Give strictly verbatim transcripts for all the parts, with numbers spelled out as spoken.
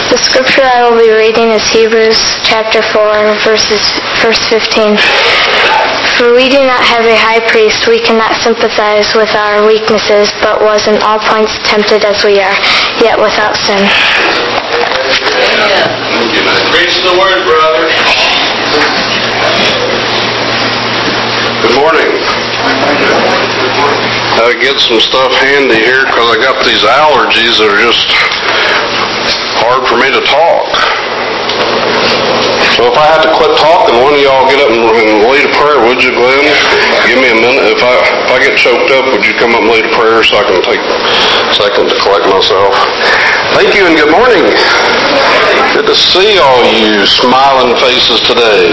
The scripture I will be reading is Hebrews chapter four, verses, verse fifteen. For we do not have a high priest who cannot sympathize with our weaknesses, but was in all points tempted as we are, yet without sin. Preach the word, brother. Good morning. I get some stuff handy here because I got these allergies that are just hard for me to talk. So if I had to quit talking, one of y'all get up and, and lead a prayer, would you, Glenn? Give me a minute. If I if I get choked up, would you come up and lead a prayer so I can take a second to collect myself? Thank you and good morning. Good to see all you smiling faces today.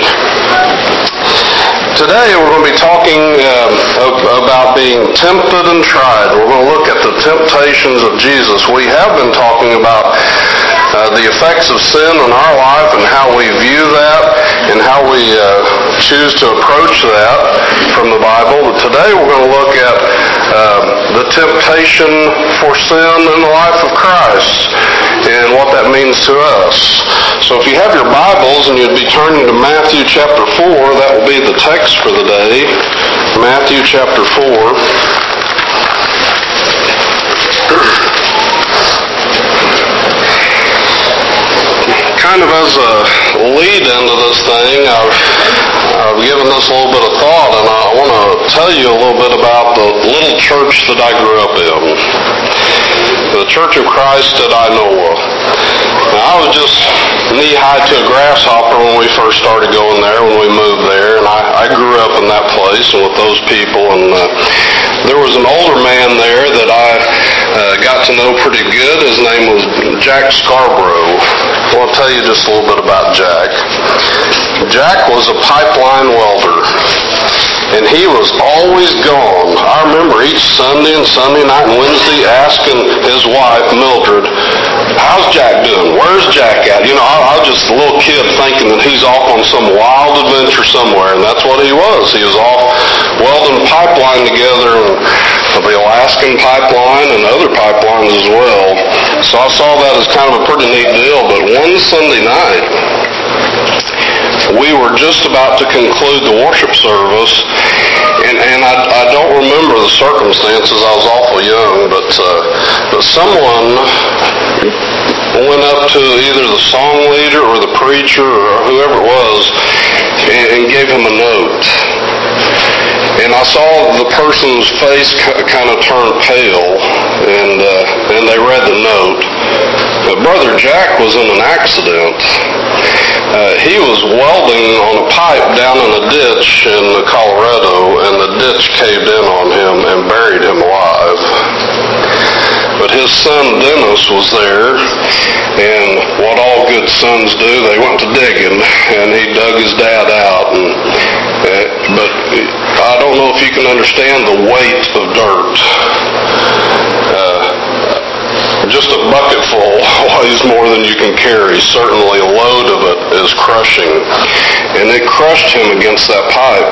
Today we're going to be talking uh, about being tempted and tried. We're going to look at the temptations of Jesus. We have been talking about uh, the effects of sin in our life and how we view that and how we uh, choose to approach that from the Bible. But today we're going to look at uh, the temptation for sin in the life of Christ and what that means to us. So if you have your Bibles and you'd be turning to Matthew chapter four, that will be the text for the day. Matthew chapter four. Kind of as a lead into this thing, I've, I've given this a little bit of thought, and I want to tell you a little bit about the little church that I grew up in. The Church of Christ that I know of. Now, I was just knee-high to a grasshopper when we first started going there, when we moved there, and I, I grew up in that place and with those people, and uh, there was an older man there that I uh, got to know pretty good. His name was Jack Scarborough. I want to tell you just a little bit about Jack. Jack was a pipeline welder, and he was always gone. I remember each Sunday and Sunday night and Wednesday asking his wife, Mildred, how's Jack doing? Where's Jack at? You know, I, I was just a little kid thinking that he's off on some wild adventure somewhere, and that's what he was. He was off welding pipeline together, and the Alaskan pipeline and other pipelines as well. So I saw that as kind of a pretty neat deal. But one Sunday night, we were just about to conclude the worship service, and, and I, I don't remember the circumstances. I was awful young, but uh, but someone went up to either the song leader or the preacher or whoever it was and, and gave him a note. And I saw the person's face kind of turn pale, and uh, and they read the note. But Brother Jack was in an accident. Uh, he was welding on a pipe down in a ditch in Colorado, and the ditch caved in on him and buried him alive. But his son Dennis was there, and what all good sons do, they went to digging, and he dug his dad out. And, uh, but I don't know if you can understand the weight of dirt. Uh, just a bucket full weighs more than you can carry. Certainly a load of it is crushing. And it crushed him against that pipe.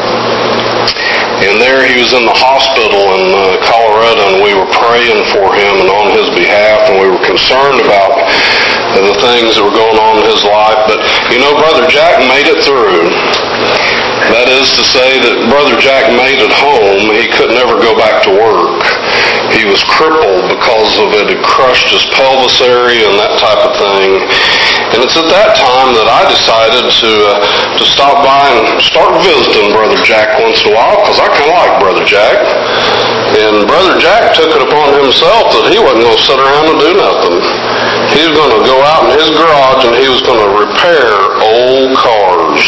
And there he was in the hospital in uh, Colorado, and we were praying for him and on his behalf, and we were concerned about the things that were going on in his life. But, you know, Brother Jack made it through. That is to say that Brother Jack made it home. He could never go back to work. He was crippled because of it. It crushed his pelvis area and that type of thing. And it's at that time that I decided to uh, to stop by and start visiting Brother Jack once in a while, because I kind of like Brother Jack. And Brother Jack took it upon himself that he wasn't going to sit around and do nothing. He was going to go out in his garage and he was going to repair old cars.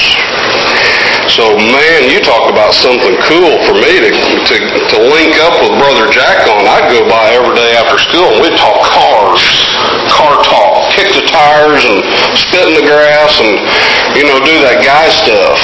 So, man, you talk about something cool for me to, to to link up with Brother Jack on. I'd go by every day after school and we'd talk cars, car talk, kick the tires and spit in the grass and, you know, do that guy stuff.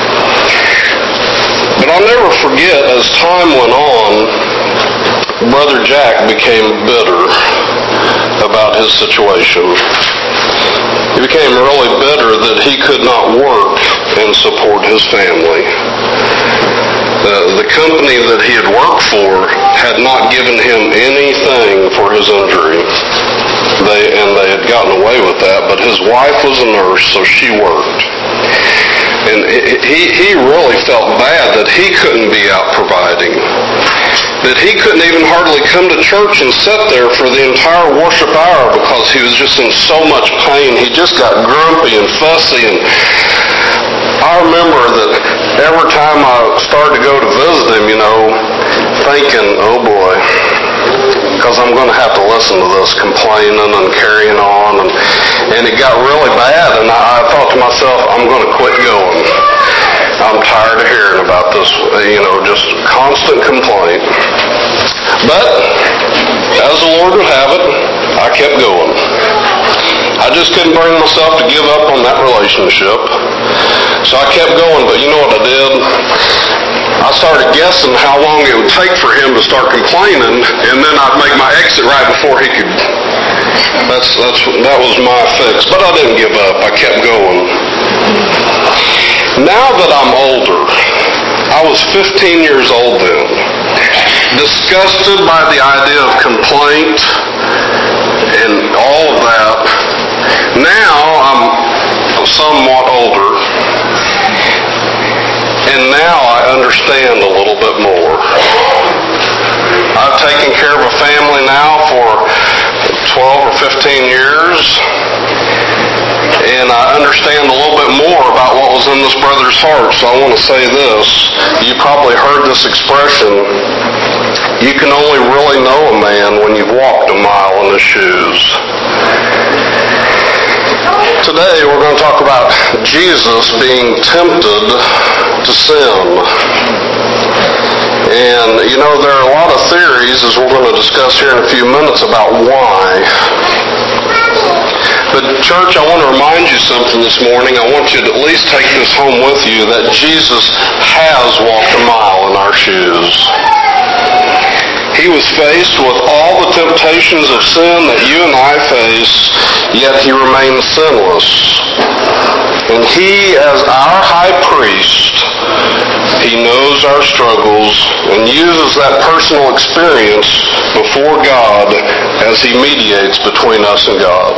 But I'll never forget, as time went on, Brother Jack became bitter about his situation. He became really bitter that he could not work and support his family. The, the company that he had worked for had not given him anything for his injury. They, and they had gotten away with that, but his wife was a nurse, so she worked. And he, he really felt bad that he couldn't be out providing, that he couldn't even hardly come to church and sit there for the entire worship hour because he was just in so much pain. He just got grumpy and fussy. And I remember that every time I started to go to visit him, you know, thinking, oh boy, because I'm going to have to listen to this complaining and carrying on. And, and it got really bad, and I, I thought to myself, I'm going to quit going. I'm tired of hearing about this, you know, just constant complaint. But, as the Lord would have it, I kept going. I just couldn't bring myself to give up on that relationship. So I kept going, but you know what I did? I started guessing how long it would take for him to start complaining, and then I'd make my exit right before he could. That's, that's, that was my fix. But I didn't give up. I kept going. Now that I'm older, I was fifteen years old then, disgusted by the idea of complaint and all of that. Now I'm somewhat older, and now I understand a little bit more. I've taken care of a family now for twelve or fifteen years, and I understand a little bit more about what was in this brother's heart. So I want to say this. You probably heard this expression, you can only really know a man when you've walked a mile in his shoes. Today we're going to talk about Jesus being tempted to sin. And, you know, there are a lot of theories, as we're going to discuss here in a few minutes, about why. But, church, I want to remind you something this morning. I want you to at least take this home with you, that Jesus has walked a mile in our shoes. He was faced with all the temptations of sin that you and I face, yet he remained sinless. And he, as our high priest, he knows our struggles and uses that personal experience before God as he mediates between us and God.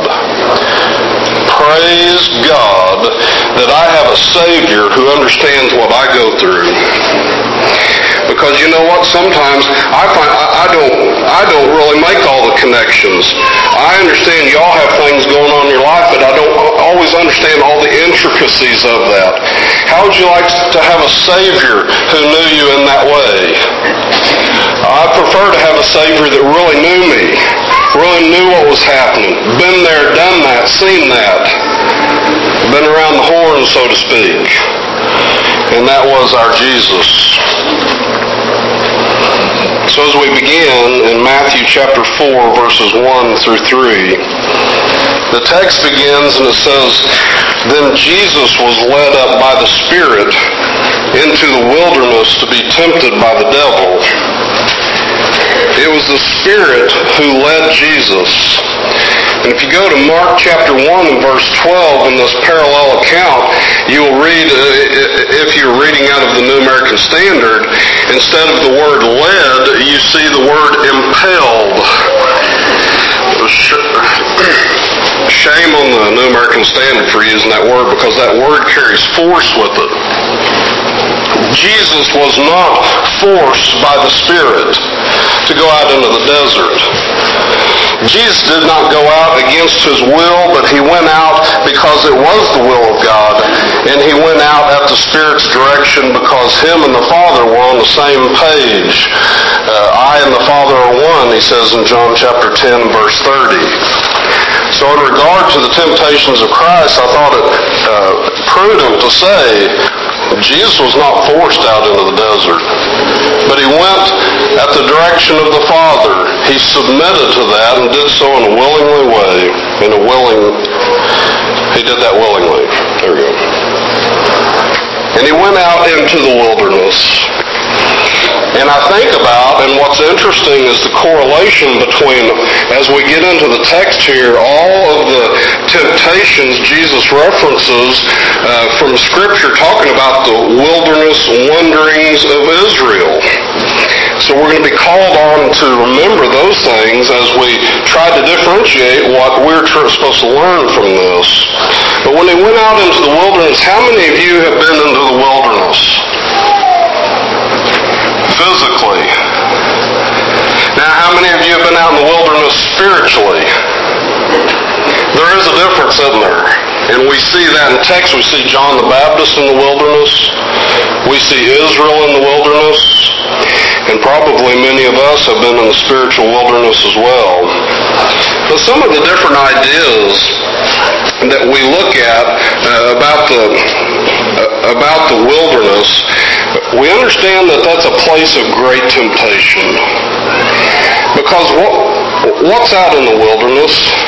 Praise God that I have a Savior who understands what I go through. Because you know what? Sometimes I find I, I don't I don't really make all the connections. I understand y'all have things going on in your life, but I don't always understand all the intricacies of that. How would you like to have a Savior who knew you in that way? I prefer to have a Savior that really knew me, really knew what was happening, been there, done that, seen that, been around the horn, so to speak. And that was our Jesus. So as we begin in Matthew chapter four, verses one through three, the text begins and it says, Then Jesus was led up by the Spirit into the wilderness to be tempted by the devil. It was the Spirit who led Jesus. And if you go to Mark chapter one and verse twelve in this parallel account, you'll read, if you're reading out of the New American Standard, instead of the word led, you see the word impelled. Shame on the New American Standard for using that word, because that word carries force with it. Jesus was not forced by the Spirit to go out into the desert. Jesus did not go out against his will, but he went out because it was the will of God, and he went out at the Spirit's direction because him and the Father were on the same page. Uh, I and the Father are one, he says in John chapter ten, verse thirty. So in regard to the temptations of Christ, I thought it uh, prudent to say Jesus was not forced out into the desert, but he went at the direction of the Father. He submitted to that and did so in a willingly way. In a willing, he did that willingly. There we go. And he went out into the wilderness. And I think about, and what's interesting is the correlation between, as we get into the text here, all of the temptations Jesus references uh, from Scripture talking about the wilderness wanderings of Israel. So we're going to be called on to remember those things as we try to differentiate what we're church are supposed to learn from this. But when they went out into the wilderness, how many of you have been into the wilderness? Physically. Now, how many of you have been out in the wilderness spiritually? There is a difference, isn't there? And we see that in text. We see John the Baptist in the wilderness. We see Israel in the wilderness. And probably many of us have been in the spiritual wilderness as well. But some of the different ideas that we look at uh, about the uh, about the wilderness, we understand that that's a place of great temptation. Because what what's out in the wilderness?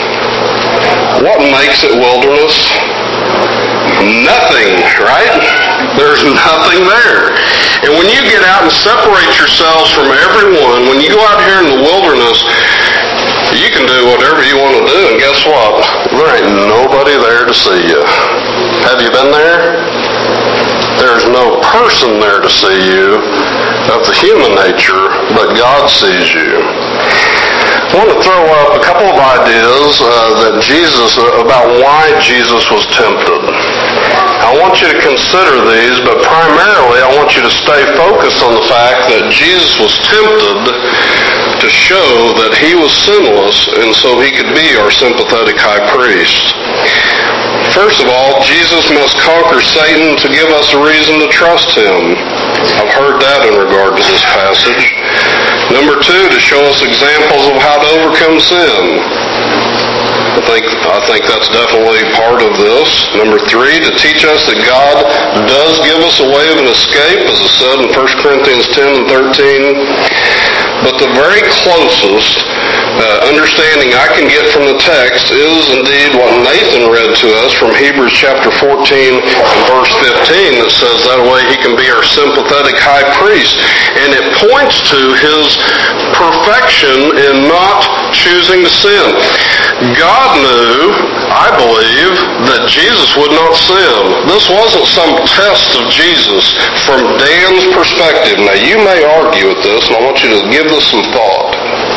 What makes it wilderness? Nothing, right? There's nothing there. And when you get out and separate yourselves from everyone, when you go out here in the wilderness, you can do whatever you want to do, and guess what? There ain't nobody there to see you. Have you been there? There's no person there to see you of the human nature, but God sees you. I want to throw up a couple of ideas uh, that Jesus, uh, about why Jesus was tempted. I want you to consider these, but primarily I want you to stay focused on the fact that Jesus was tempted to show that he was sinless, and so he could be our sympathetic high priest. First of all, Jesus must conquer Satan to give us a reason to trust him. I've heard that in regard to this passage. Number two, to show us examples of how to overcome sin. I think, I think that's definitely part of this. Number three, to teach us that God does give us a way of an escape, as it said in First Corinthians ten and thirteen. But the very closest uh, understanding I can get from the text is indeed what Nathan read to us from Hebrews chapter fourteen and verse fifteen that says that way he can be our sympathetic high priest. And it points to his perfection in not choosing to sin. God knew, I believe, that Jesus would not sin. This wasn't some test of Jesus from Dan's perspective. Now, you may argue with this, and I want you to give this some thought.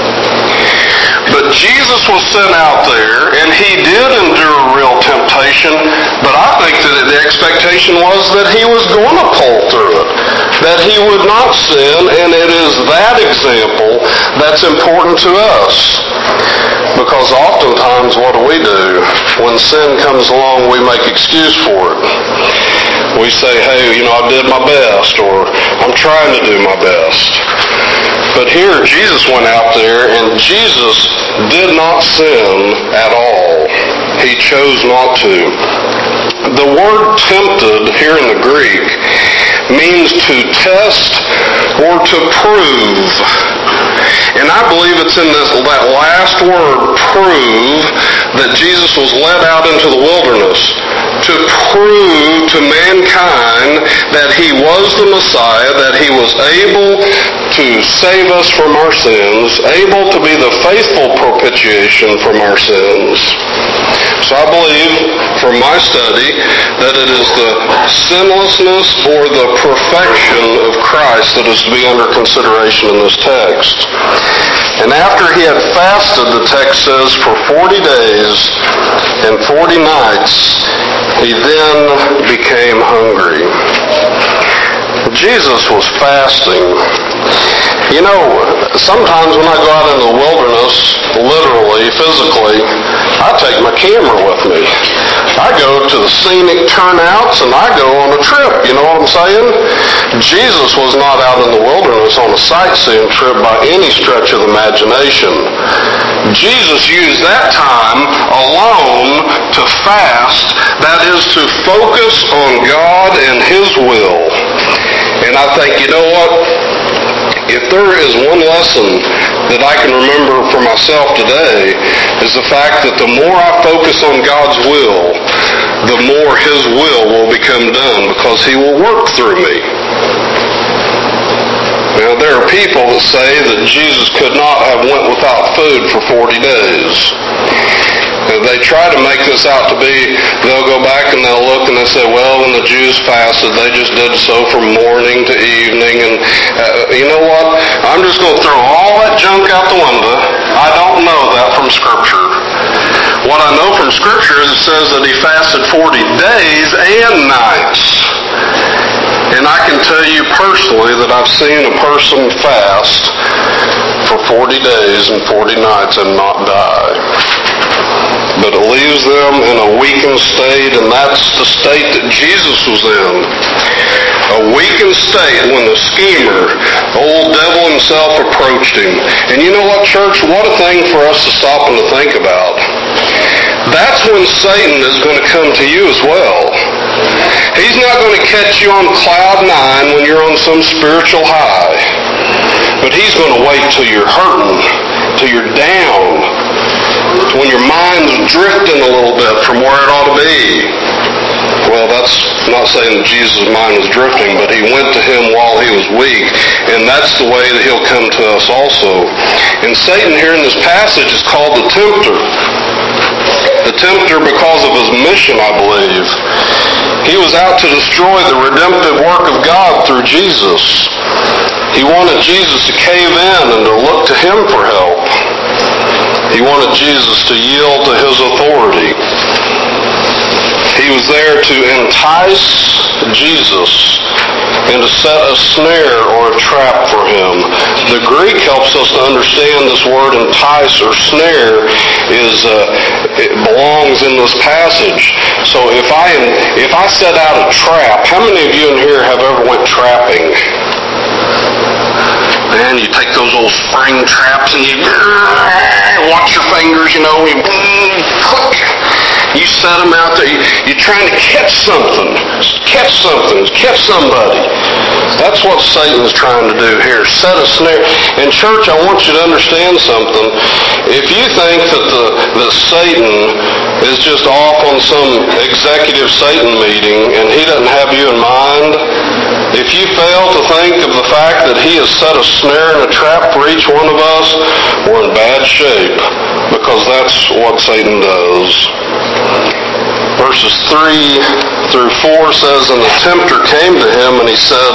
But Jesus was sent out there, and he did endure real temptation, but I think that the expectation was that he was going to pull through it, that he would not sin, and it is that example that's important to us. Because oftentimes, what do we do? When sin comes along, we make excuse for it. We say, hey, you know, I did my best, or I'm trying to do my best. But here, Jesus went out there, and Jesus did not sin at all. He chose not to. The word tempted here in the Greek means to test or to prove. And I believe it's in this, that last word, prove, that Jesus was led out into the wilderness to prove to mankind that he was the Messiah, that he was able to save us from our sins, able to be the faithful propitiation from our sins. So I believe, from my study, that it is the sinlessness or the perfection of Christ that is to be under consideration in this text. And after he had fasted, the text says, for forty days and forty nights, he then became hungry. Jesus was fasting. You know, sometimes when I go out in the wilderness, literally, physically, I take my camera with me. I go to the scenic turnouts and I go on a trip, you know what I'm saying? Jesus was not out in the wilderness on a sightseeing trip by any stretch of the imagination. Jesus used that time alone to fast, that is to focus on God and his will. And I think, you know what? If there is one lesson that I can remember for myself today, is the fact that the more I focus on God's will, the more his will will become done, because he will work through me. Now, there are people that say that Jesus could not have went without food for forty days. They try to make this out to be, they'll go back and they'll look and they'll say, well, when the Jews fasted, they just did so from morning to evening. And uh, you know what? I'm just going to throw all that junk out the window. I don't know that from Scripture. What I know from Scripture is it says that he fasted forty days and nights. And I can tell you personally that I've seen a person fast for forty days and forty nights and not die. But it leaves them in a weakened state, and that's the state that Jesus was in. A weakened state when the schemer, old devil himself, approached him. And you know what, church? What a thing for us to stop and to think about. That's when Satan is going to come to you as well. He's not going to catch you on cloud nine when you're on some spiritual high. But he's going to wait till you're hurting, till you're down, when your mind's drifting a little bit from where it ought to be. Well, that's not saying that Jesus' mind was drifting, but he went to him while he was weak, and that's the way that he'll come to us also. And Satan here in this passage is called the tempter. The tempter because of his mission, I believe. He was out to destroy the redemptive work of God through Jesus. He wanted Jesus to cave in and to look to him for help. He wanted Jesus to yield to his authority. He was there to entice Jesus and to set a snare or a trap for him. The Greek helps us to understand this word entice or snare is uh, it belongs in this passage. So if I if I set out a trap, how many of you in here have ever went trapping? Man, you take those old spring traps and you watch your fingers, you know, you click. You set them out there. You're trying to catch something. Catch something. Catch somebody. That's what Satan's trying to do here. Set a snare. And church, I want you to understand something. If you think that the that Satan is just off on some executive Satan meeting and he doesn't have you in mind, if you fail to think of the fact that he has set a snare and a trap for each one of us, we're in bad shape, because that's what Satan does. Verses three through four says, "And the tempter came to him, and he said,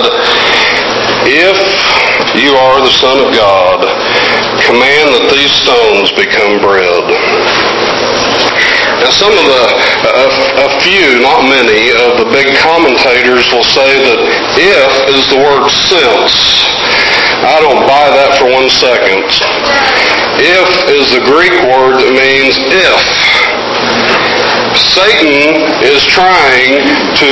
If you are the Son of God, command that these stones become bread." Now some of the, a, a few, not many, of the big commentators will say that if is the word since. I don't buy that for one second. If is the Greek word that means if. Satan is trying to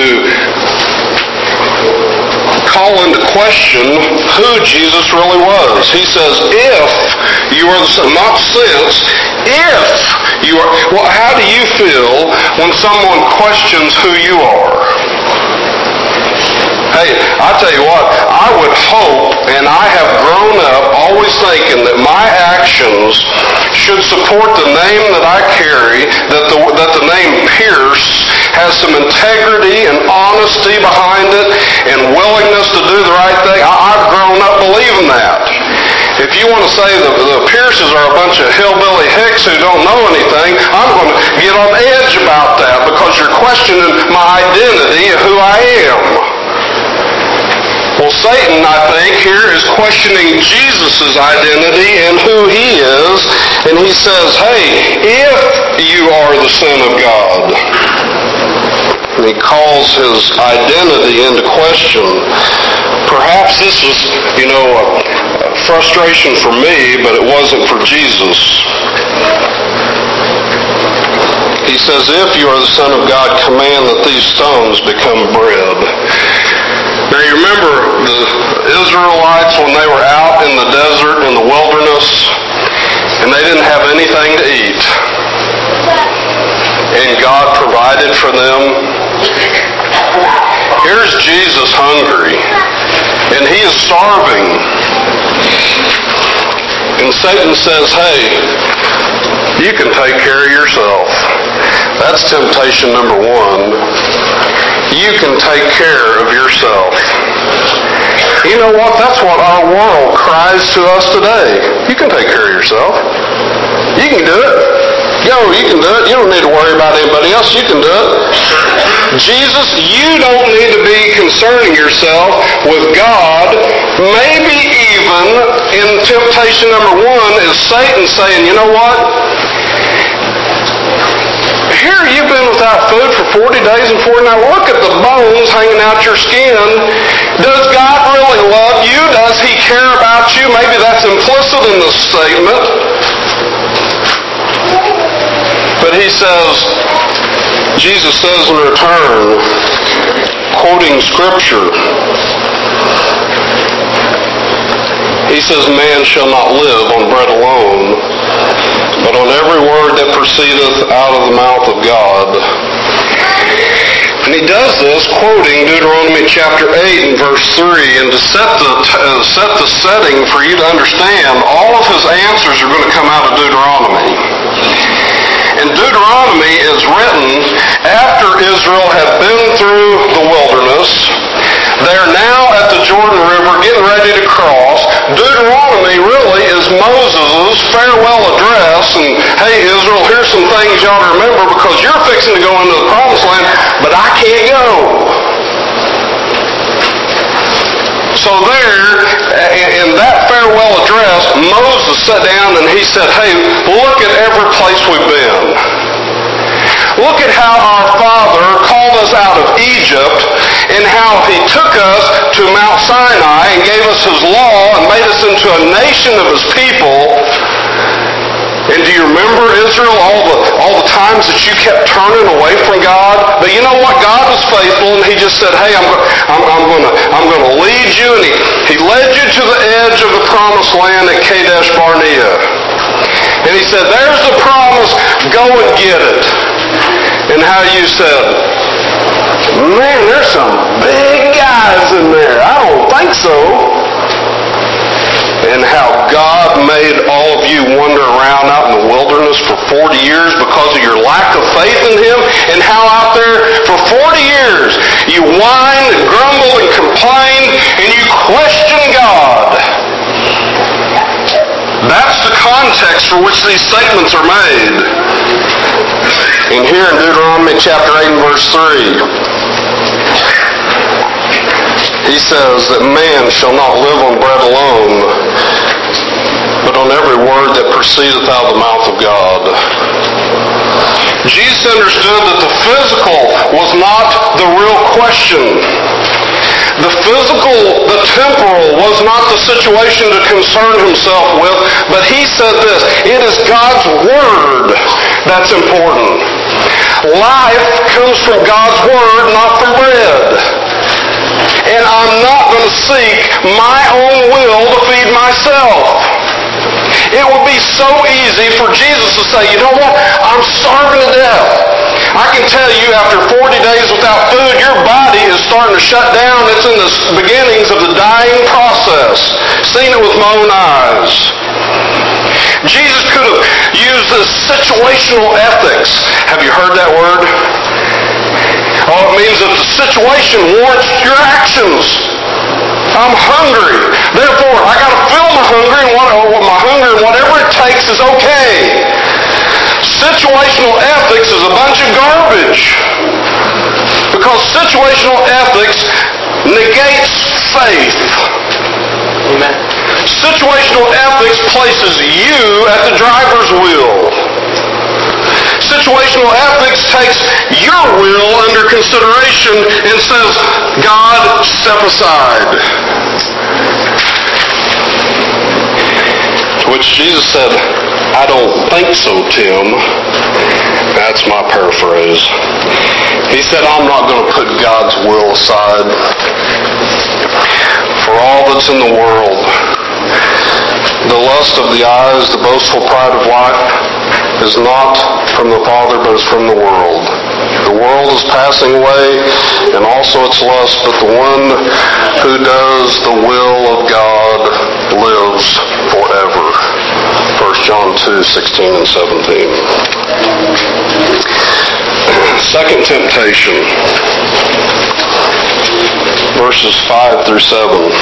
call into question who Jesus really was. He says, if you are the Son, not since, if you are. Well, how do you feel when someone questions who you are? Hey, I tell you what, I would hope, and I have grown up always thinking that my actions should support the name that I carry, that the, that the name Pierce has some integrity and honesty behind it and willingness to do the right thing. I, I've grown up believing that. If you want to say the, the Pierces are a bunch of hillbilly hicks who don't know anything, I'm going to get on edge about that because you're questioning my identity and who I am. Well, Satan, I think, here is questioning Jesus' identity and who he is, and he says, hey, if you are the Son of God. And he calls his identity into question. Perhaps this was, you know, a frustration for me, but it wasn't for Jesus. He says, if you are the Son of God, command that these stones become bread. Now you remember the Israelites when they were out in the desert, in the wilderness, and they didn't have anything to eat. And God provided for them. Here's Jesus hungry, and he is starving. And Satan says, hey, you can take care of yourself. That's temptation number one. You can take care of yourself. You know what? That's what our world cries to us today. You can take care of yourself. You can do it. Yo, you can do it. You don't need to worry about anybody else. You can do it. Jesus, you don't need to be concerning yourself with God. Maybe even in temptation number one is Satan saying, you know what? without food for forty days and forty nights? Look at the bones hanging out your skin. Does God really love you? Does He care about you? Maybe that's implicit in this statement. But He says, Jesus says in return, quoting Scripture, He says, man shall not live on bread alone, but on every word that proceedeth out of the mouth of God. And He does this quoting Deuteronomy chapter eight and verse three. And to set the, uh, set the setting for you to understand, all of His answers are going to come out of Deuteronomy. And Deuteronomy is written after Israel had been through the wilderness. They're now at the Jordan River getting ready to cross. Deuteronomy really is Moses' farewell address. And, hey, Israel, here's some things you ought to remember because you're fixing to go into the promised land, but I can't go. So there, in that farewell address, Moses sat down and he said, hey, look at every place we've been. Look at how our Father called us out of Egypt and how He took us to Mount Sinai and gave us His law and made us into a nation of His people. And do you remember, Israel, all the all the times that you kept turning away from God? But you know what? God was faithful, and He just said, hey, I'm, I'm, I'm going to I'm going to lead you. And he, he led you to the edge of the promised land at Kadesh Barnea. And He said, there's the promise. Go and get it. And how you said, man, there's some big guys in there. I don't think so. And how God made all of you wander around out in the wilderness for forty years because of your lack of faith in Him. And how out there for forty years you whined and grumbled and complained and you questioned God. That's the context for which these statements are made. And here in Deuteronomy chapter eight and verse three, He says that man shall not live on bread alone, but on every word that proceedeth out of the mouth of God. Jesus understood that the physical was not the real question. The physical, the temporal, was not the situation to concern Himself with, but He said this, it is God's Word that's important. Life comes from God's Word, not from bread. And I'm not going to seek my own will to feed myself. It would be so easy for Jesus to say, you know what, I'm starving to death. I can tell you after forty days without food, your body is starting to shut down. It's in the beginnings of the dying process. Seen it with my own eyes. Jesus could have used this situational ethics. Have you heard that word? Oh, it means that the situation warrants your actions. I'm hungry. Therefore, I got to fill my hunger, and what, my hunger, and whatever it takes is okay. Situational ethics is a bunch of garbage. Because situational ethics negates faith. Amen. Situational ethics places you at the driver's wheel. Situational ethics takes your will under consideration and says, God, step aside. To which Jesus said, I don't think so, Tim. That's my paraphrase. He said, I'm not going to put God's will aside. For all that's in the world, the lust of the eyes, the boastful pride of life, is not from the Father, but is from the world. The world is passing away, and also its lust, but the one who does the will of God lives forever. First John two, sixteen and seventeen. Second temptation, verses five through seven.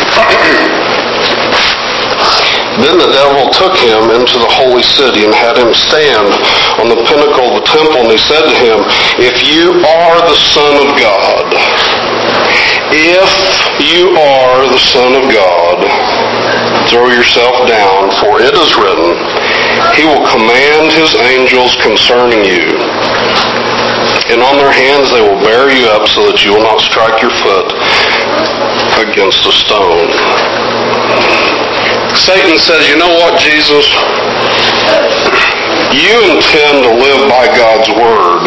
Then the devil took him into the holy city and had him stand on the pinnacle of the temple, and he said to him, if you are the Son of God, if you are the Son of God, throw yourself down, for it is written, He will command His angels concerning you, and on their hands they will bear you up so that you will not strike your foot against a stone. Satan says, you know what, Jesus? You intend to live by God's word.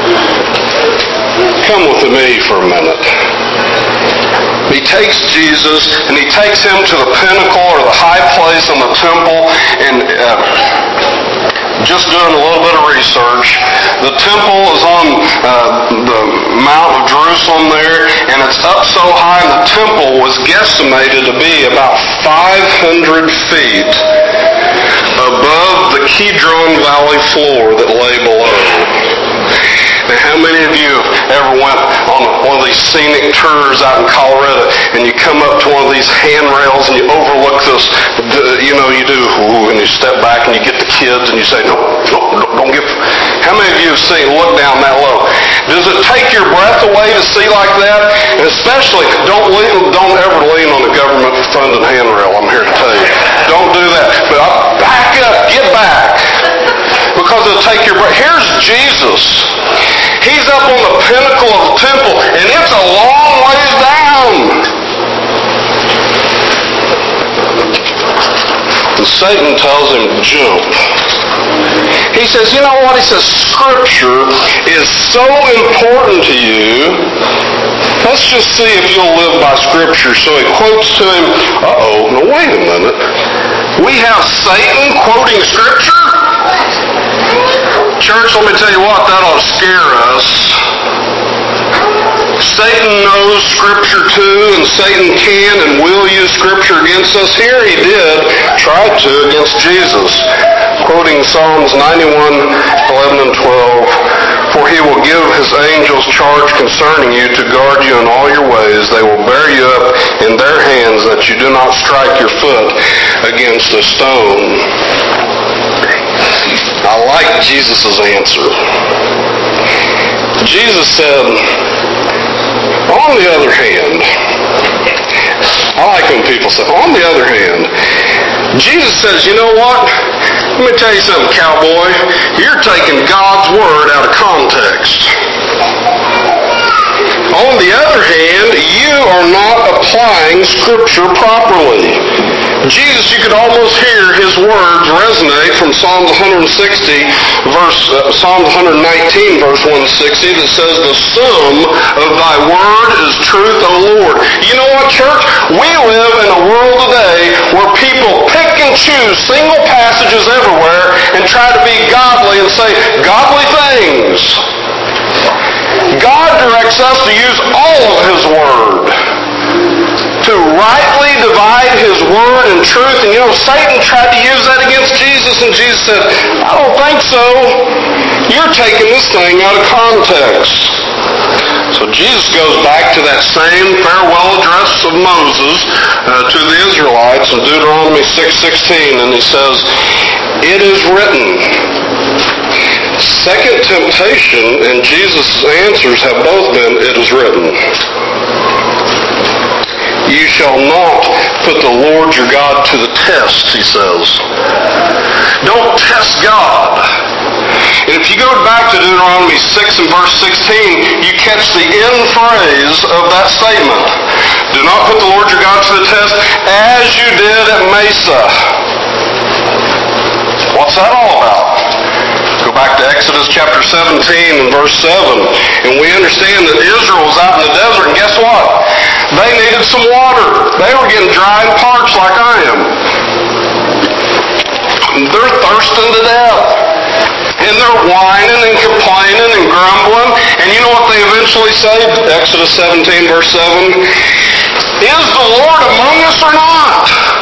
Come with me for a minute. He takes Jesus and he takes him to the pinnacle or the high place in the temple, and uh, just doing a little bit of research, the temple is on uh, the Mount of Jerusalem there, and it's up so high, and the temple was guesstimated to be about five hundred feet above the Kidron Valley floor that lay below. Now, how many of you ever went on one of these scenic tours out in Colorado, and you come up to one of these handrails and you overlook this, you know, you do, ooh, and you step back and you get the kids and you say, no, no, no, don't give. How many of you have seen, look down that low? Does it take your breath away to see like that? And especially, don't lean, don't ever lean on a government-funded handrail, I'm here to tell you. Don't do that. But back up, get back. Because it'll take your breath. Here's Jesus. He's up on the pinnacle of the temple, and it's a long ways down. And Satan tells him, jump. He says, you know what? He says, Scripture is so important to you. Let's just see if you'll live by Scripture. So he quotes to him, uh-oh, no, wait a minute. We have Satan quoting Scripture? Church, let me tell you what, that ought to scare us. Satan knows Scripture too, and Satan can and will use Scripture against us. Here he did, tried to, against Jesus. Quoting Psalms ninety-one, eleven and twelve, for he will give his angels charge concerning you to guard you in all your ways. They will bear you up in their hands that you do not strike your foot against a stone. I like Jesus' answer. Jesus said, on the other hand, I like when people say, on the other hand, Jesus says, you know what? Let me tell you something, cowboy. You're taking God's word out of context. On the other hand, you are not applying Scripture properly. Jesus, you could almost hear his words resonate from Psalms one sixty, verse uh, Psalms one nineteen, verse one sixty, that says, the sum of thy word is truth, O Lord. You know what, church? We live in a world today where people pick and choose single passages everywhere and try to be godly and say godly things. God directs us to use all of his word, to rightly divide his word and truth. And you know, Satan tried to use that against Jesus, and Jesus said, I don't think so. You're taking this thing out of context. So Jesus goes back to that same farewell address of Moses uh, to the Israelites in Deuteronomy six sixteen, and he says, it is written. Second temptation and Jesus' answers have both been, it is written. You shall not put the Lord your God to the test, he says. Don't test God. And if you go back to Deuteronomy six and verse sixteen, you catch the end phrase of that statement. Do not put the Lord your God to the test as you did at Mesa. What's that all about? Go back to Exodus chapter seventeen and verse seven, and we understand that Israel was out in the desert, and guess what? They needed some water. They were getting dry and parched like I am. They're thirsting to death. And they're whining and complaining and grumbling. And you know what they eventually say? Exodus seventeen verse seven. Is the Lord among us or not?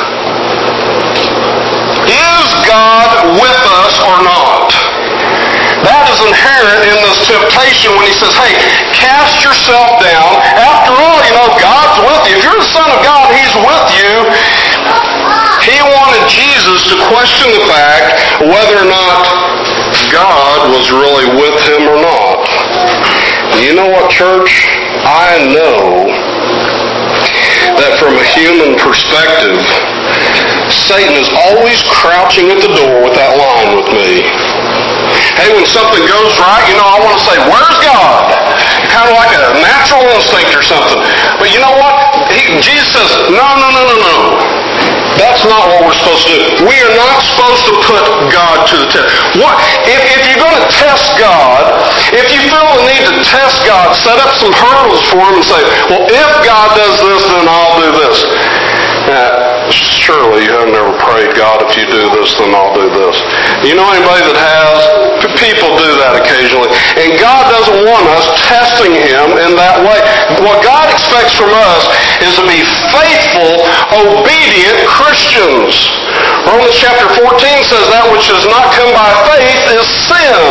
Is God with us or not? That is inherent in this temptation when he says, hey, cast yourself down. After all, you know, God's with you. If you're the Son of God, he's with you. He wanted Jesus to question the fact whether or not God was really with him or not. You know what, church? I know that from a human perspective, Satan is always crouching at the door with that line with me. Hey, when something goes right, you know, I want to say, where's God? Kind of like a natural instinct or something. But you know what? He, Jesus says, no, no, no, no, no. That's not what we're supposed to do. We are not supposed to put God to the test. What, if, if you're going to test God, if you feel the need to test God, set up some hurdles for Him and say, well, if God does this, then I'll do this. Now, surely you have never prayed, God, if you do this, then I'll do this. You know anybody that has? People do that occasionally. And God doesn't want us testing Him in that way. What God expects from us is to be faithful, obedient Christians. Romans chapter fourteen says that which does not come by faith is sin.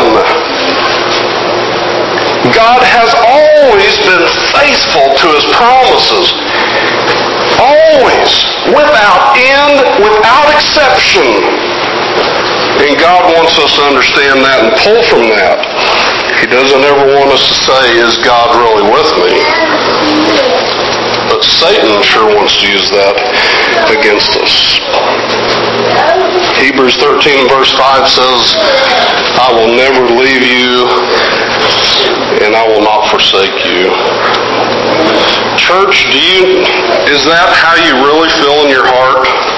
God has always been faithful to His promises. Always. Without end, without exception. And God wants us to understand that and pull from that. He doesn't ever want us to say, is God really with me? But Satan sure wants to use that against us. Hebrews thirteen verse five says, I will never leave you and I will not forsake you. Church, do you, is that how you really feel in your heart?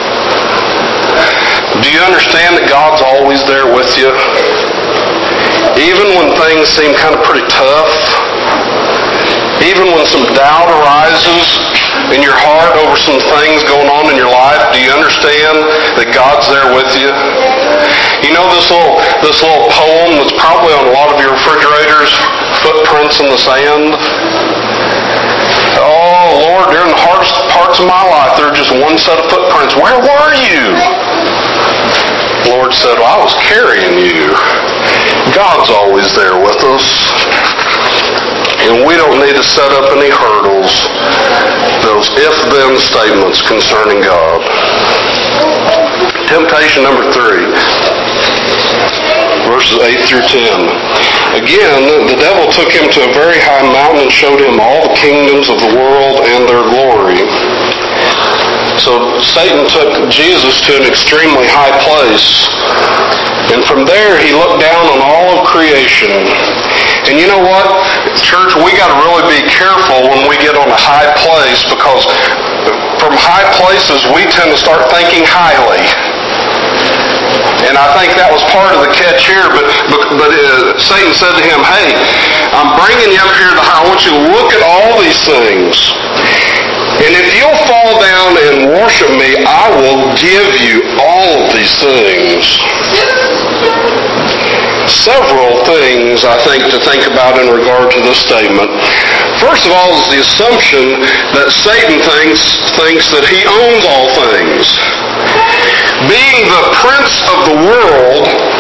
Do you understand that God's always there with you? Even when things seem kind of pretty tough, even when some doubt arises in your heart over some things going on in your life, do you understand that God's there with you? You know this little this little poem that's probably on a lot of your refrigerators, Footprints in the Sand? Oh, Lord, during the hardest parts of my life, there was just one set of footprints. Where were you? The Lord said, well, I was carrying you. God's always there with us. And we don't need to set up any hurdles, those if-then statements concerning God. Temptation number three, verses eight through ten. Again, the devil took him to a very high mountain and showed him all the kingdoms of the world and their glory. So Satan took Jesus to an extremely high place. And from there, he looked down on all of creation. And you know what? Church, we got to really be careful when we get on a high place, because from high places, we tend to start thinking highly. And I think that was part of the catch here. But but, but uh, Satan said to him, hey, I'm bringing you up here to the high. I want you to look at all these things. And if you'll fall down and worship me, I will give you all of these things. Several things, I think, to think about in regard to this statement. First of all is the assumption that Satan thinks, thinks that he owns all things. Being the prince of the world,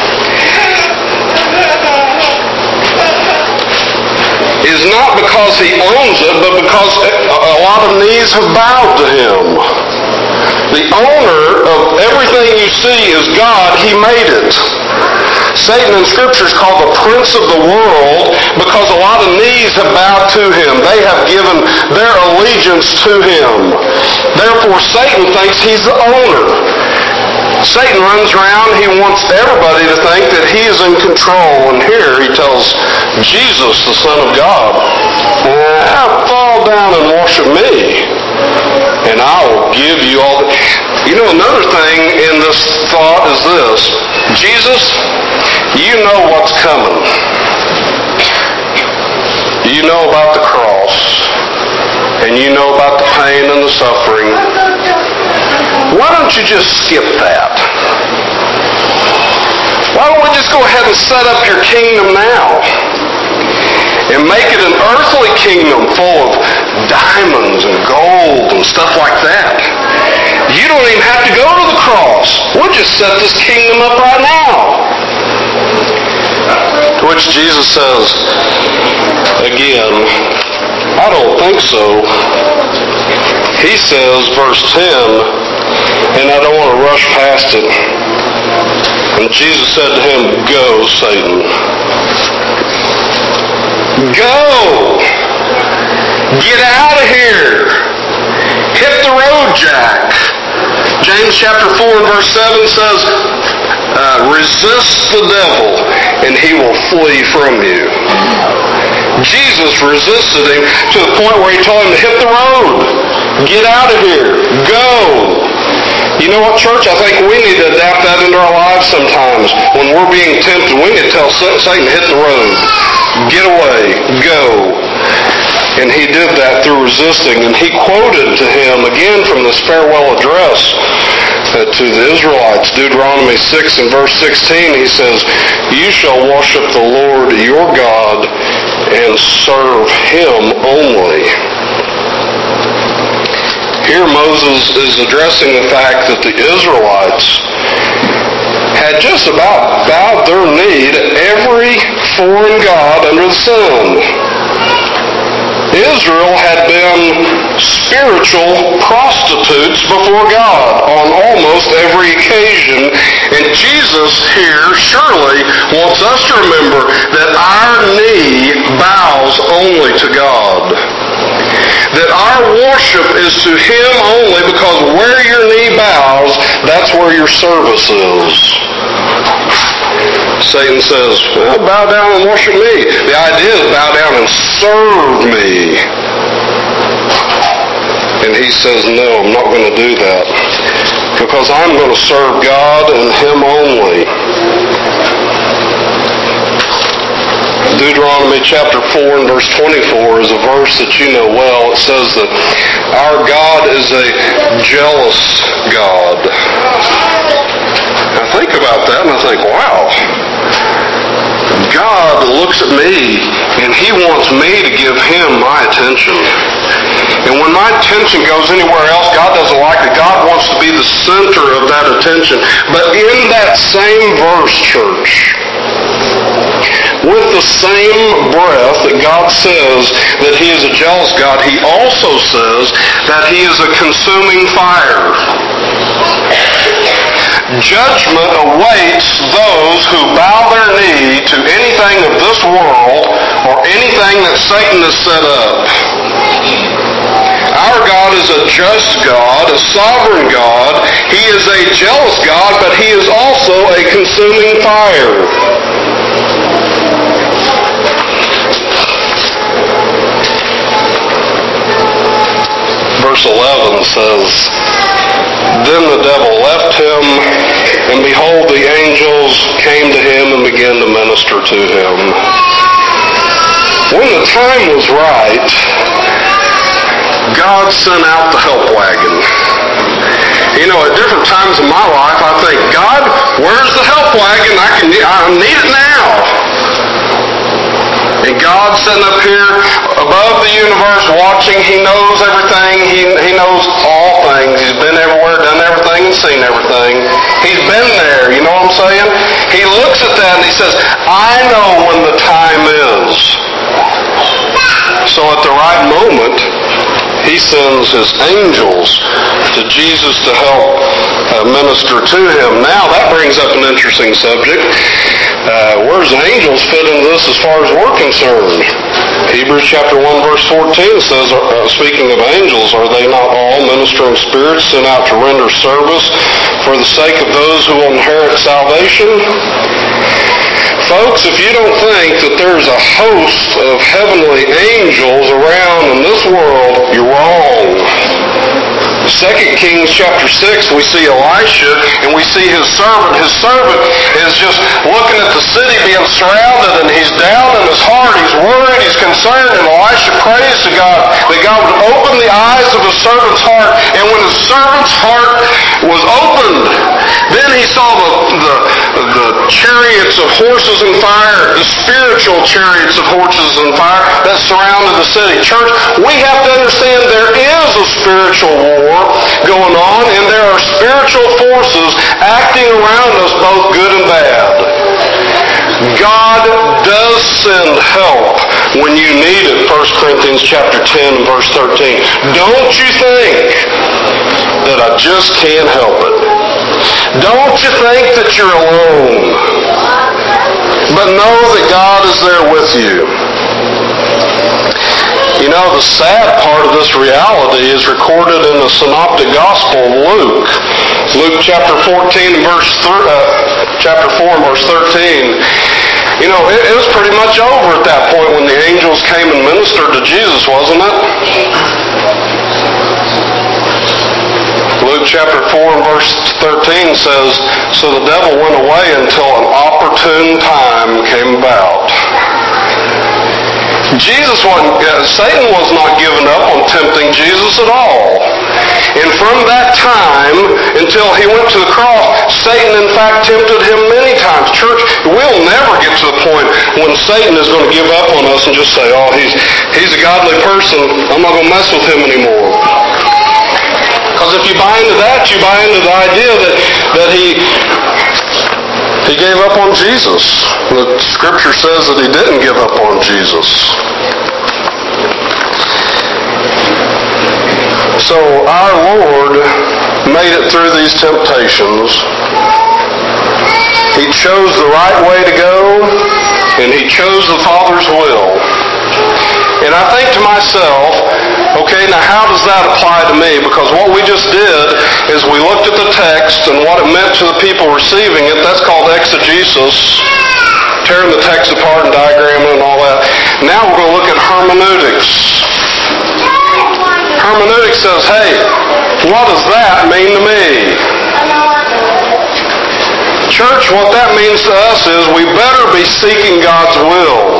is not because he owns it, but because a lot of knees have bowed to him. The owner of everything you see is God. He made it. Satan in Scripture is called the prince of the world because a lot of knees have bowed to him. They have given their allegiance to him. Therefore, Satan thinks he's the owner. Satan runs around, he wants everybody to think that he is in control. And here he tells Jesus, the Son of God, eh, fall down and worship me, and I will give you all the... You know, another thing in this thought is this. Jesus, you know what's coming. You know about the cross, and you know about the pain and the suffering. Why don't you just skip that? Why don't we just go ahead and set up your kingdom now? And make it an earthly kingdom full of diamonds and gold and stuff like that. You don't even have to go to the cross. We'll just set this kingdom up right now. To which Jesus says, again, I don't think so. He says, verse ten, and I don't want to rush past it. And Jesus said to him, go, Satan. Go! Get out of here! Hit the road, Jack! James chapter four and verse seven says, uh, resist the devil and he will flee from you. Jesus resisted him to the point where he told him to hit the road. Get out of here. Go. You know what, church? I think we need to adapt that into our lives sometimes. When we're being tempted, we need to tell Satan, hit the road. Get away. Go. And he did that through resisting. And he quoted to him, again from this farewell address uh, to the Israelites, Deuteronomy six and verse sixteen, he says, you shall worship the Lord your God and serve him only. Here Moses is addressing the fact that the Israelites had just about bowed their knee to every foreign god under the sun. Israel had been spiritual prostitutes before God on almost every occasion. And Jesus here surely wants us to remember that our knee bows only to God. That our worship is to him only, because where your knee bows, that's where your service is. Satan says, well, bow down and worship me. The idea is bow down and serve me. And he says, no, I'm not going to do that. Because I'm going to serve God and him only. Deuteronomy chapter four and verse twenty-four is a verse that you know well. It says that our God is a jealous God. I think about that and I think, wow. God looks at me and he wants me to give him my attention. And when my attention goes anywhere else, God doesn't like it. God wants to be the center of that attention. But in that same verse, church, with the same breath that God says that he is a jealous God, he also says that he is a consuming fire. Judgment awaits those who bow their knee to anything of this world or anything that Satan has set up. Our God is a just God, a sovereign God. He is a jealous God, but he is also a consuming fire. Verse eleven says, then the devil left him, and behold, the angels came to him and began to minister to him. When the time was right, God sent out the help wagon. You know, at different times in my life, I think, God, where's the help wagon? I can, I need it now. And God's sitting up here above the universe watching. He knows everything. He, he knows all things. He's been everywhere, done everything, and seen everything. He's been there. You know what I'm saying? He looks at that and he says, I know when the time is. So at the right moment, he sends his angels to Jesus to help uh, minister to him. Now that brings up an interesting subject. Uh, where does angels fit into this as far as we're concerned? Hebrews chapter one verse fourteen says, uh, speaking of angels, are they not all ministering spirits sent out to render service for the sake of those who will inherit salvation? Folks, if you don't think that there's a host of heavenly angels around in this world, you're wrong. Second Kings chapter six, we see Elisha, and we see his servant. His servant is just looking at the city being surrounded, and he's down in his heart. He's worried, he's concerned, and Elisha prays to God that God would open the eyes of his servant's heart. And when his servant's heart was opened, then he saw the, the, the chariots of horses and fire, the spiritual chariots of horses and fire that surrounded the city. Church, we have to understand there is a spiritual war going on, and there are spiritual forces acting around us, both good and bad. God does send help when you need it, First Corinthians chapter ten, verse thirteen. Don't you think that I just can't help it. Don't you think that you're alone, but know that God is there with you. You know, the sad part of this reality is recorded in the Synoptic Gospel of Luke. Luke chapter fourteen, verse th- uh, chapter four, verse thirteen. You know, it, it was pretty much over at that point when the angels came and ministered to Jesus, wasn't it? Luke chapter four and verse thirteen says, "So the devil went away until an opportune time came about." Jesus wasn't, uh, Satan was not giving up on tempting Jesus at all. And from that time until he went to the cross, Satan in fact tempted him many times. Church, we'll never get to the point when Satan is going to give up on us and just say, oh, he's, he's a godly person, I'm not going to mess with him anymore. Because if you buy into that, you buy into the idea that, that he... He gave up on Jesus. The Scripture says that he didn't give up on Jesus. So our Lord made it through these temptations. He chose the right way to go, and he chose the Father's will. And I think to myself, okay, now how does that apply to me? Because what we just did is we looked at the text and what it meant to the people receiving it. That's called exegesis, tearing the text apart and diagramming and all that. Now we're going to look at hermeneutics. Hermeneutics says, hey, what does that mean to me? Church, what that means to us is we better be seeking God's will.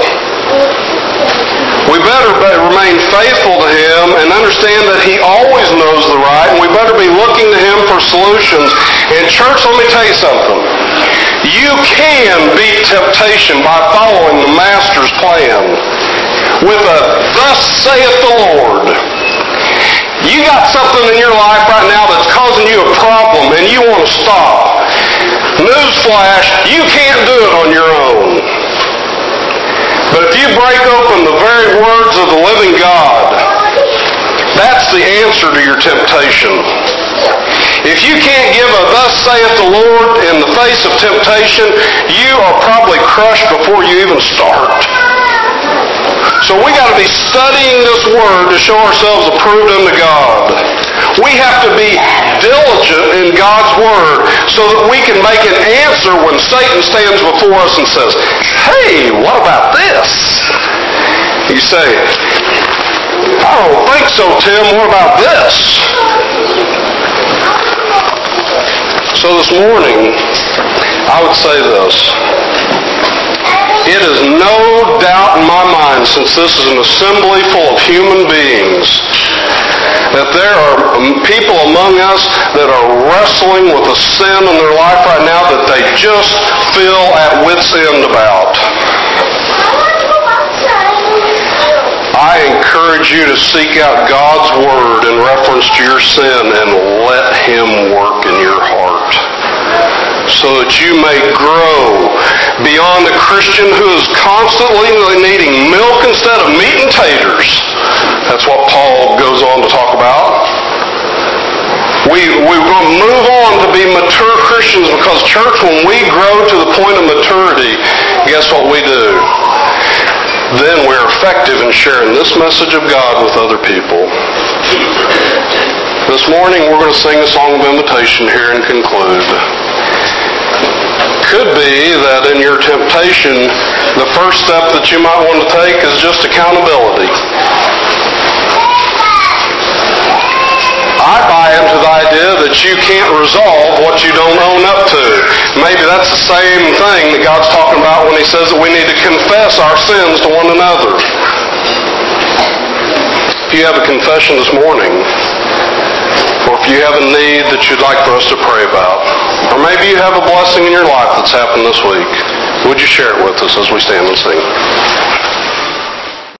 We better remain faithful to him and understand that he always knows the right, and we better be looking to him for solutions. And church, let me tell you something. You can beat temptation by following the Master's plan with a thus saith the Lord. You got something in your life right now that's causing you a problem and you want to stop. Newsflash, you can't do it on your own. But if you break open the very words of the living God, that's the answer to your temptation. If you can't give a thus saith the Lord in the face of temptation, you are probably crushed before you even start. So we got to be studying this Word to show ourselves approved unto God. We have to be diligent in God's Word so that we can make an answer when Satan stands before us and says, hey, what about this? You say, I don't think so, Tim. What about this? So this morning, I would say this. It is no doubt in my mind, since this is an assembly full of human beings, that there are people among us that are wrestling with a sin in their life right now that they just feel at wit's end about. I encourage you to seek out God's Word in reference to your sin and let Him work in your heart, so that you may grow beyond a Christian who is constantly needing milk instead of meat and taters. That's what Paul goes on to talk about. We, we're going to move on to be mature Christians because, church, when we grow to the point of maturity, guess what we do? Then we're effective in sharing this message of God with other people. This morning we're going to sing a song of invitation here and conclude. Could be that in your temptation, the first step that you might want to take is just accountability. I buy into the idea that you can't resolve what you don't own up to. Maybe that's the same thing that God's talking about when He says that we need to confess our sins to one another. If you have a confession this morning, or if you have a need that you'd like for us to pray about, or maybe you have a blessing in your life that's happened this week, would you share it with us as we stand and sing?